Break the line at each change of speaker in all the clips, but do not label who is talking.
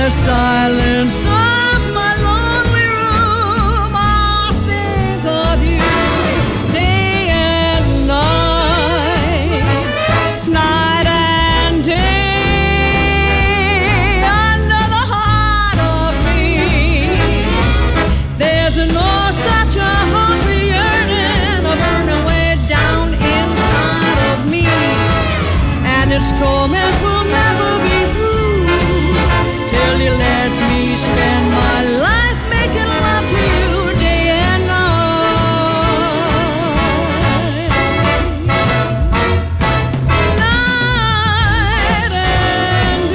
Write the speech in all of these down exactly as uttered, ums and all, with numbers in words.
the silence of my lonely room, I think of you day and night, night and day, under the heart of me. There's no such a hungry yearning, a burning way down inside of me, and its torment will never be through till you let me spend my life making love to you day and night, night and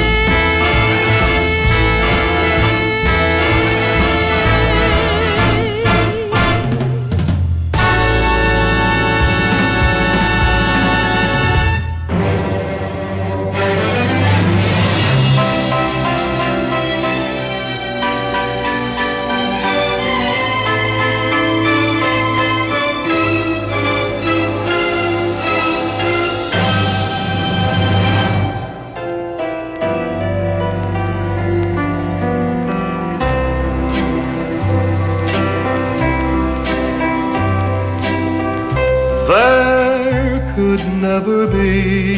There could never be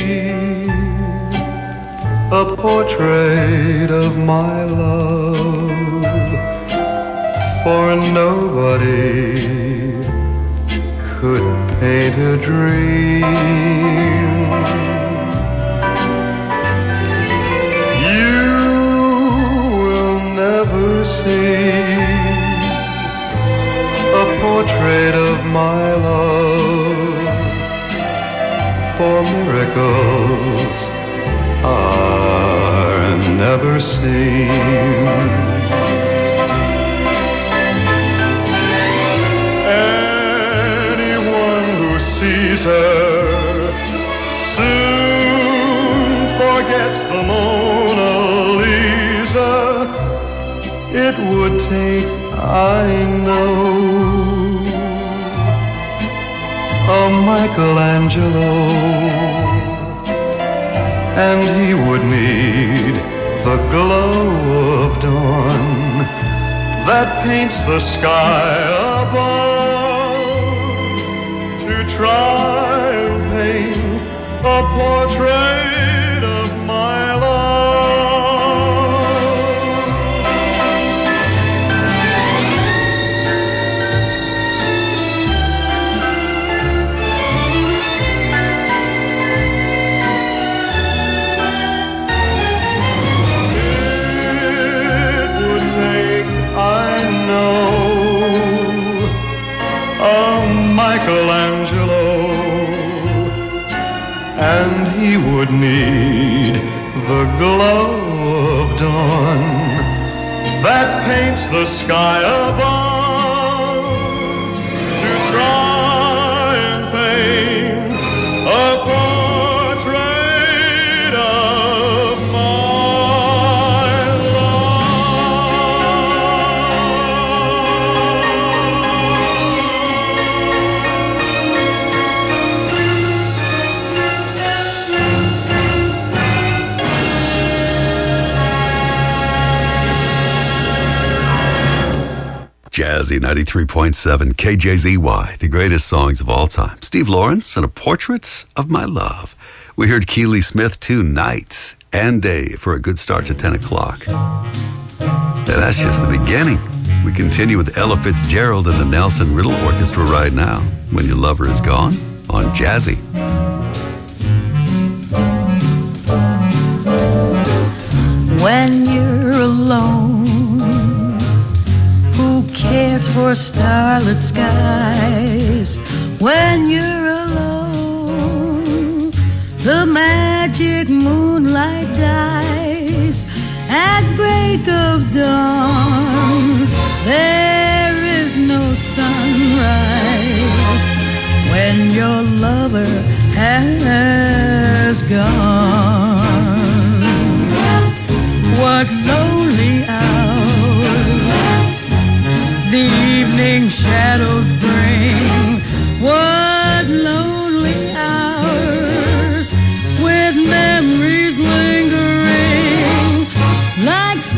a portrait of my love, for nobody could paint a dream. You will never see a portrait of my love, for miracles are never seen. Anyone who sees her soon forgets the Mona Lisa. It would take, I know, a Michelangelo, and he would need the glow of dawn that paints the sky above to try and paint a portrait of my love. Michelangelo, and he would need the glow of dawn that paints the sky above to try and paint a portrait of my
Jazzy ninety-three point seven K J Z Y, the greatest songs of all time. Steve Lawrence and a Portrait of My Love. We heard Keely Smith too, Night and Day, for a good start to ten o'clock. And that's just the beginning. We continue with Ella Fitzgerald and the Nelson Riddle Orchestra right now, When Your Lover Is Gone, on Jazzy.
When you're alone, who cares for starlit skies? When you're alone, the magic moonlight dies. At break of dawn, there is no sunrise. When your lover has gone, what lonely hours the evening shadows bring. What lonely hours with memories lingering like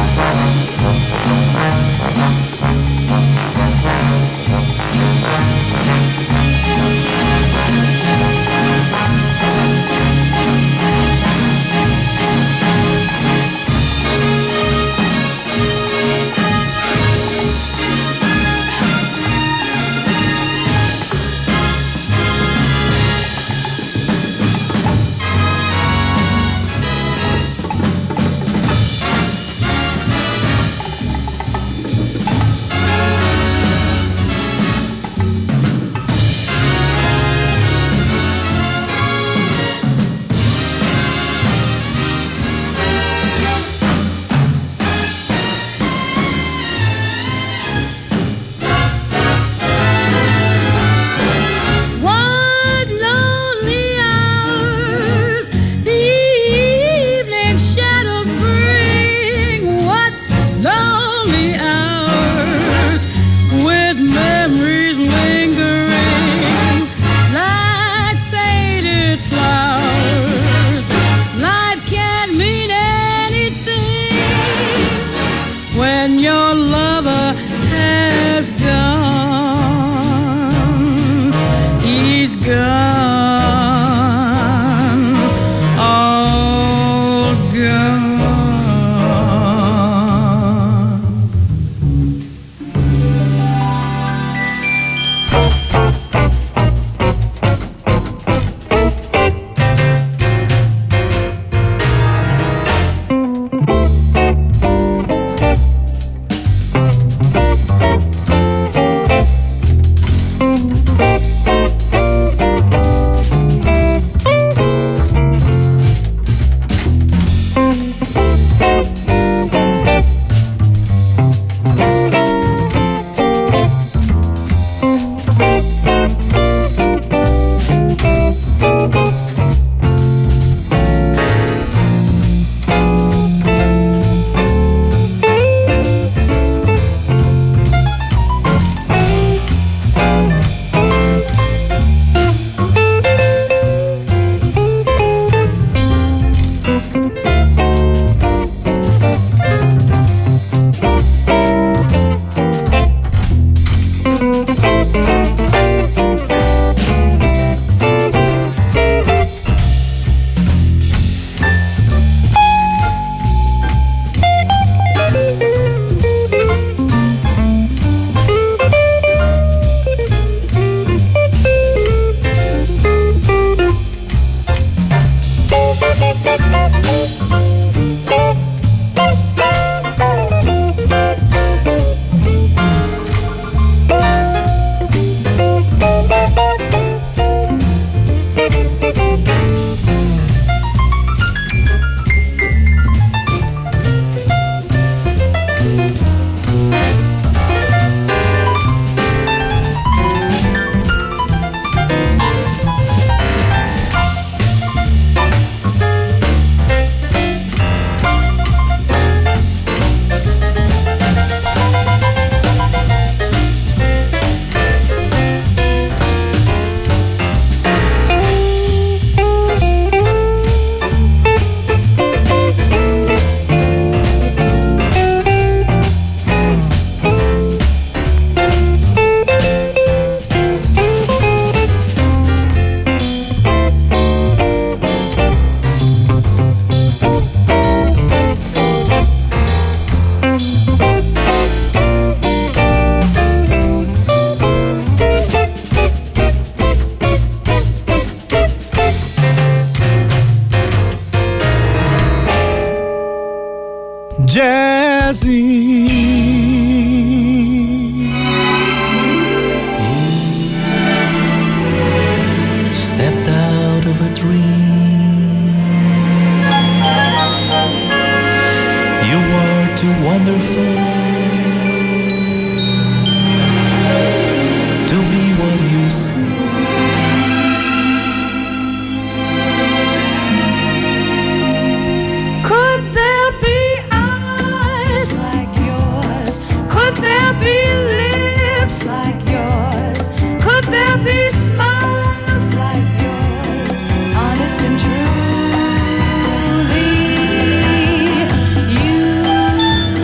Honest and truly, you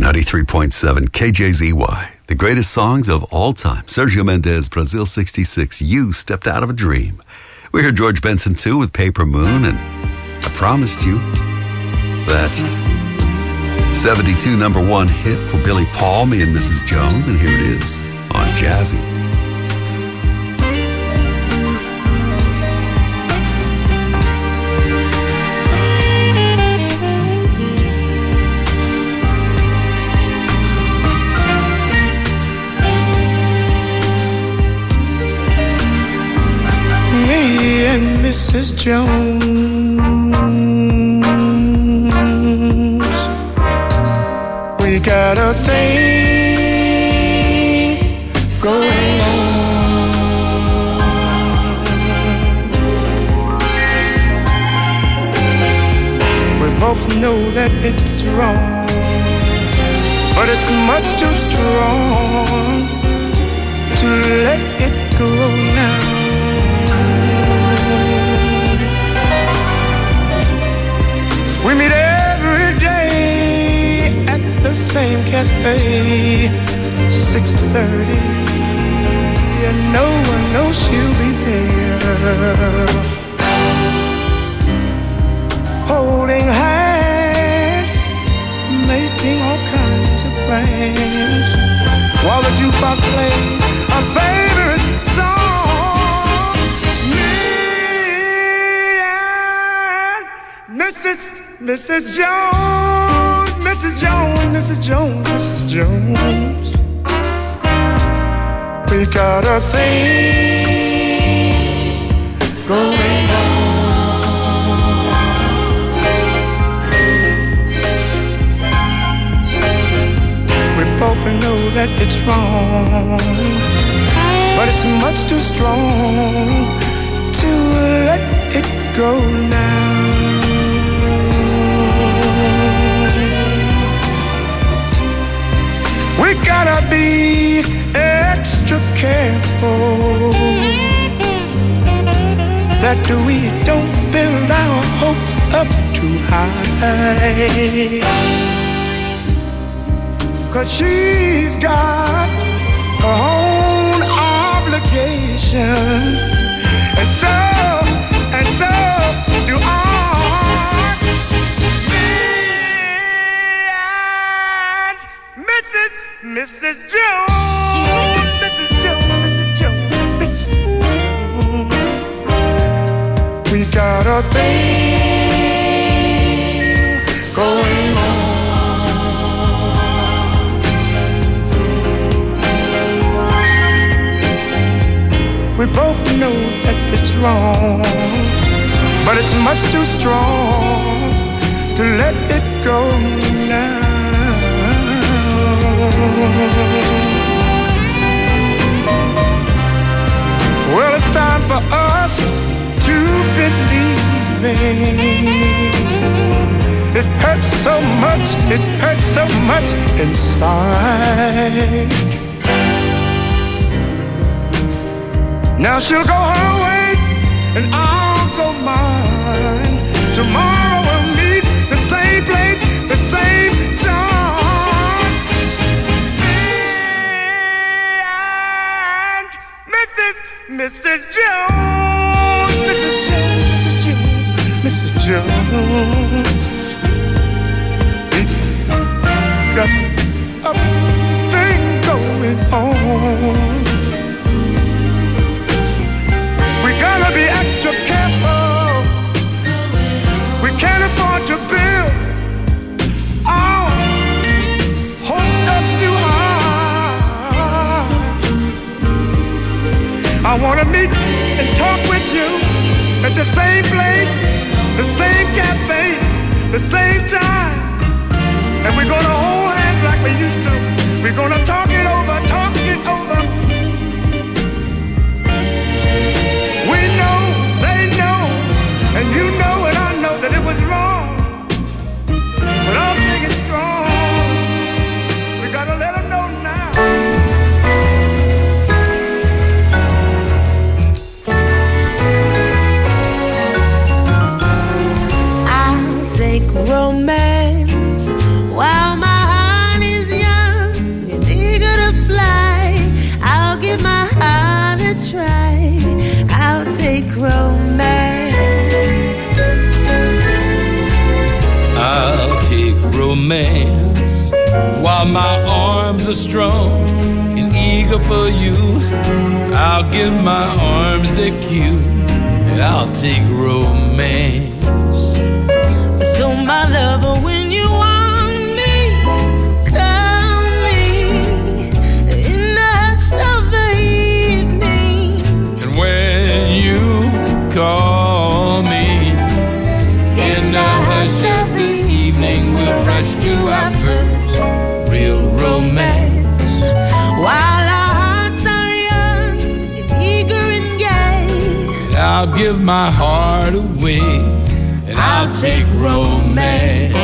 ninety-three point seven K J Z Y. The greatest songs of all time. Sergio Mendes, Brazil sixty-six. You Stepped Out of a Dream. We heard George Benson too with Paper Moon, and I promised you that seventy-two number one hit for Billy Paul, Me and Missus Jones, and here it is on Jazzy.
Me and Missus Jones, we got a thing going on. We both know that it's wrong, but it's much too strong to let it go now. We meet every day at the same cafe, six thirty, and no one knows she'll be there. Holding hands, making all kinds of plans, while the jukebox plays our favorite song. Me and Missus Missus Jones, Missus Jones, Missus Jones, Missus Jones, we got a thing going on. We both know that it's wrong, but it's much too strong to let it go now. We gotta be extra careful that we don't build our hopes up too high, 'cause she's got her own obligations, and so, and so do I. Missus Jones, Missus Jones, Missus Jones, Missus Jones, we got a thing going on. We both know that it's wrong, but it's much too strong to let it go now. Well, it's time for us to believe in. It hurts so much, it hurts so much inside. Now she'll go her way and I'll go mine. Tomorrow we'll meet the same place, the same time. Missus Jones, Missus Jones, Missus Jones, Missus Jones, we got a thing going on. We gotta be extra careful. We can't afford to build our hopes up too high. I wanna meet and talk with you at the same place, the same cafe, the same time. And we're gonna hold hands like we used to. We're gonna talk it over, talk it over. We know, they know, and you know and I know that it was wrong. But I'm thinking strong. We gotta let them know now.
Romance while my heart is my arms are strong and eager for you, I'll give my arms their cue, and I'll take romance.
So my lover, when you want me, call me in the hush of the evening.
And when you call me in the hush of the evening, we'll rush to our first real romance.
While our hearts are young and eager and gay,
And I'll give my heart away, and I'll take romance.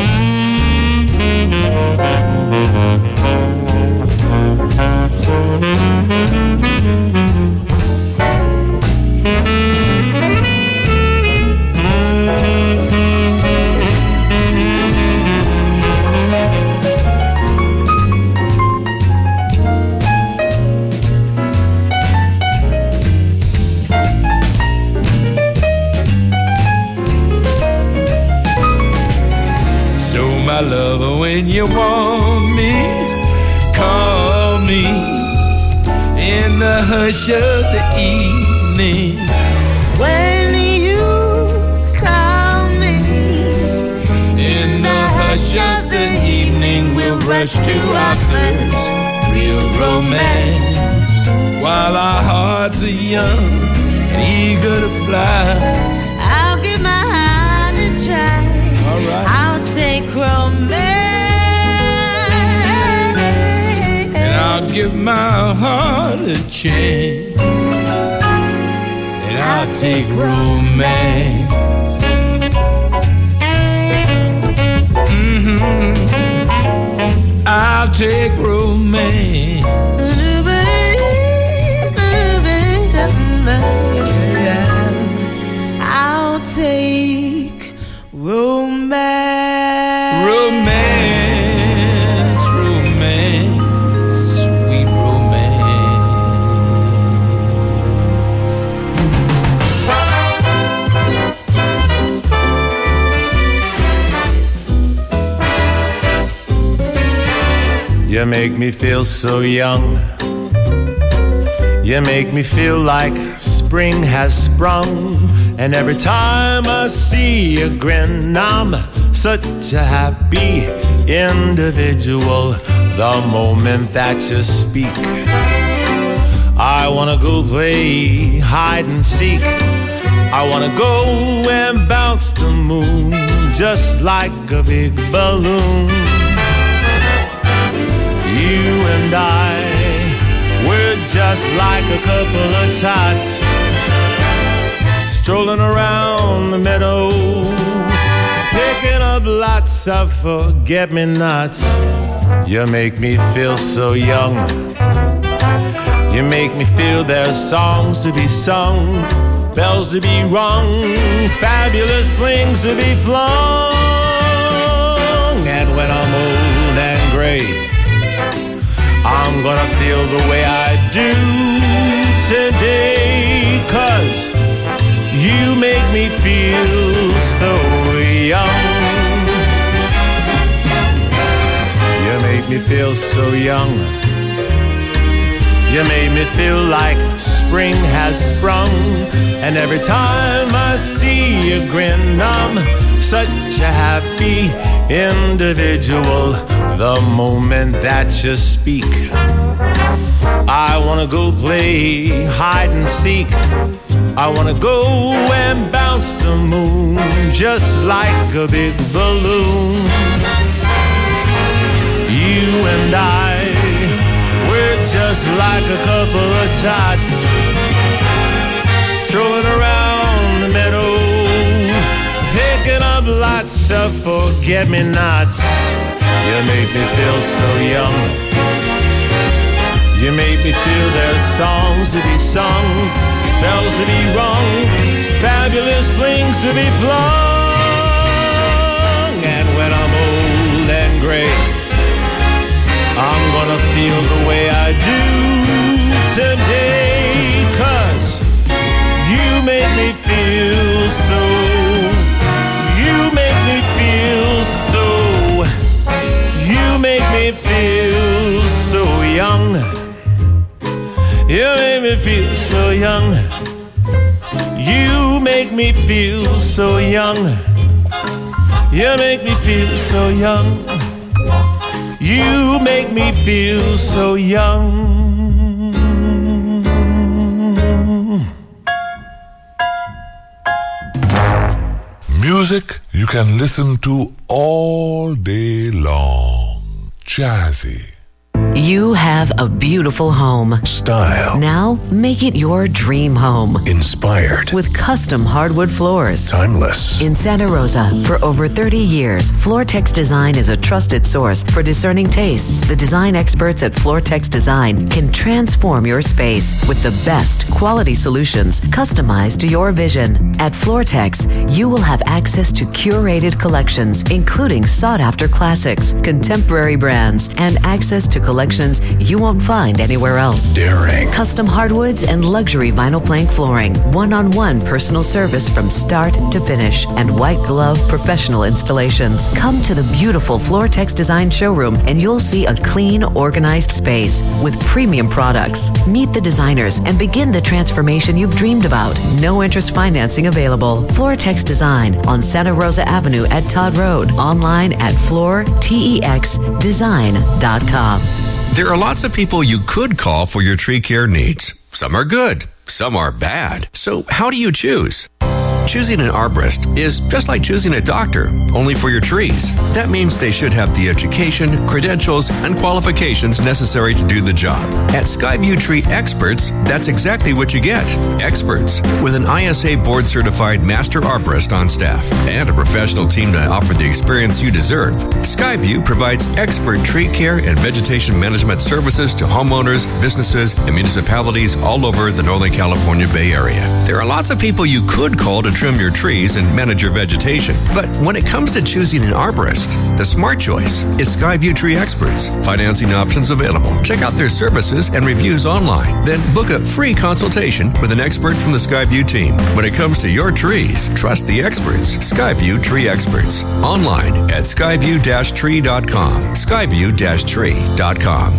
My lover, when you want me, call me in the hush of the evening.
when you call me
In the hush of the evening, we'll rush to our first real romance. While our hearts are young and eager to fly,
I'll give my heart a try.
all right,
I'll take romance.
and I'll give my heart a chance, and I'll take romance. Mm-hmm. I'll take romance.
I'll take romance.
Romance, romance, sweet romance.
You make me feel so young. You make me feel like spring has sprung. And every time I see you grin, I'm such a happy individual. The moment that you speak, I wanna go play hide and seek. I wanna go and bounce the moon just like a big balloon. You and I, we're just like a couple of tots strolling around the meadow, picking up lots of forget-me-nots. You make me feel so young. You make me feel there's songs to be sung, bells to be rung, fabulous flings to be flung. And when I'm old and gray, I'm gonna feel the way I do today, 'cause you make me feel so young. You make me feel so young. You made me feel like spring has sprung. And every time I see you grin, I'm such a happy individual. The moment that you speak, I wanna go play hide and seek. I wanna go and bounce the moon just like a big balloon. You and I, we're just like a couple of tots strolling around the meadow, picking up lots of forget-me-nots. You make me feel so young. You make me feel there's songs to be sung, bells to be rung, fabulous flings to be flung. And when I'm old and gray, I'm gonna feel the way I do today, 'cause you make me feel so, you make me feel so, you make me feel You make me feel so young. You make me feel so young. You make me feel so young. You make me feel so young.
Music you can listen to all day long. Jazzy.
You have a beautiful home.
Style.
Now make it your dream home.
Inspired.
With custom hardwood floors.
Timeless.
In Santa Rosa, for over thirty years, Floortex Design is a trusted source for discerning tastes. The design experts at Floortex Design can transform your space with the best quality solutions customized to your vision. At Floortex, you will have access to curated collections, including sought-after classics, contemporary brands, and access to collections you won't find anywhere else.
Daring.
Custom hardwoods and luxury vinyl plank flooring. One-on-one personal service from start to finish. And white glove professional installations. Come to the beautiful Floortex Design showroom and you'll see a clean, organized space with premium products. Meet the designers and begin the transformation you've dreamed about. No interest financing available. Floortex Design on Santa Rosa Avenue at Todd Road. Online at floor tex design dot com.
There are lots of people you could call for your tree care needs. Some are good, some are bad. So how do you choose? Choosing an arborist is just like choosing a doctor, only for your trees. That means they should have the education, credentials, and qualifications necessary to do the job. At Skyview Tree Experts, that's exactly what you get. Experts with an I S A board-certified master arborist on staff and a professional team to offer the experience you deserve. Skyview provides expert tree care and vegetation management services to homeowners, businesses, and municipalities all over the Northern California Bay Area. There are lots of people you could call to trim your trees and manage your vegetation. But when it comes to choosing an arborist, the smart choice is Skyview Tree Experts. Financing options available. Check out their services and reviews online. Then book a free consultation with an expert from the Skyview team. When it comes to your trees, trust the experts. Skyview Tree Experts. Online at skyview dash tree dot com. skyview dash tree dot com.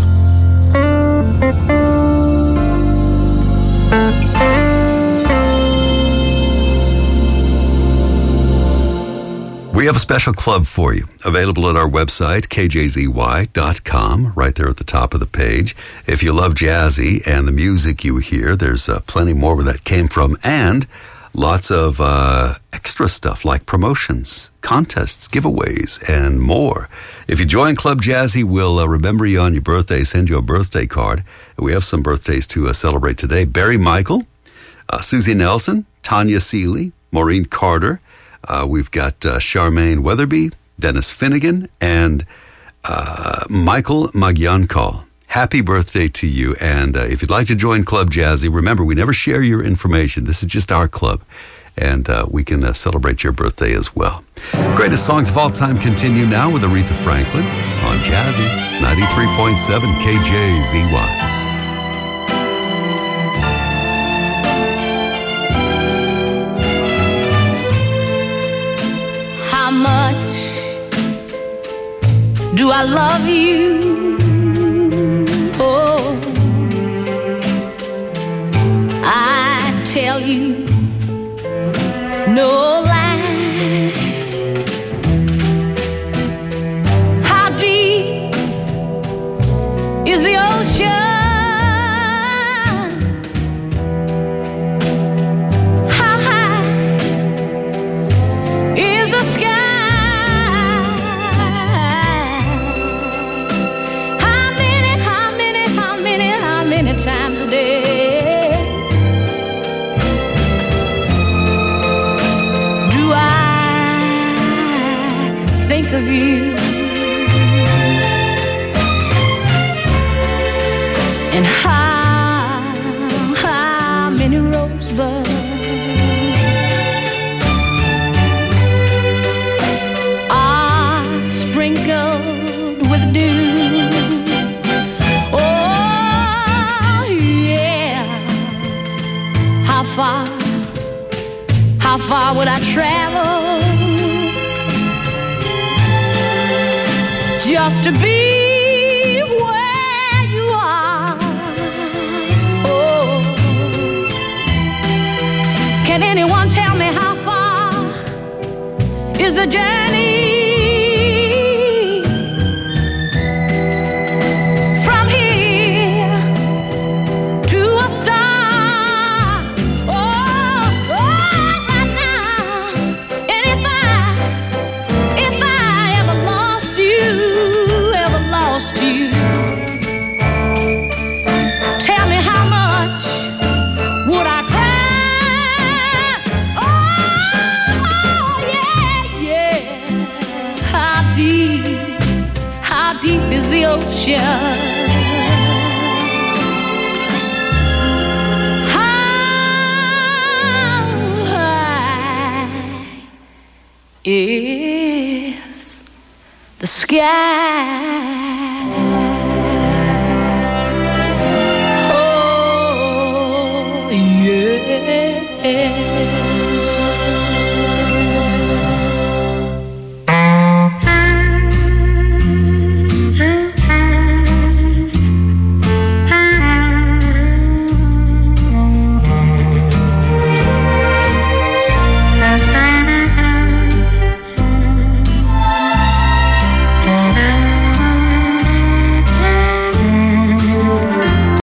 We have a special club for you, available at our website, k j z y dot com, right there at the top of the page. If you love Jazzy and the music you hear, there's uh, plenty more where that came from, and lots of uh, extra stuff like promotions, contests, giveaways, and more. If you join Club Jazzy, we'll uh, remember you on your birthday, send you a birthday card. And we have some birthdays to uh, celebrate today. Barry Michael, uh, Susie Nelson, Tanya Seeley, Maureen Carter. Uh, we've got uh, Charmaine Weatherby, Dennis Finnegan, and uh, Michael Magyankal. Happy birthday to you. And uh, if you'd like to join Club Jazzy, remember, we never share your information. This is just our club. And uh, we can uh, celebrate your birthday as well. Greatest songs of all time continue now with Aretha Franklin on Jazzy ninety-three point seven K J Z Y.
How much do I love you? Oh, I tell you no lie. How deep is the ocean? How high is the sky? Times a day do I think of you, and how, how many rosebuds are sprinkled with dew. How far, how far would I travel just to be where you are? Oh, is the journey from here to a star. Oh, oh, right now. And if I, if I ever lost you, ever lost you, tell me how much would I cry? How deep is the ocean? How high is the sky? Oh, yeah.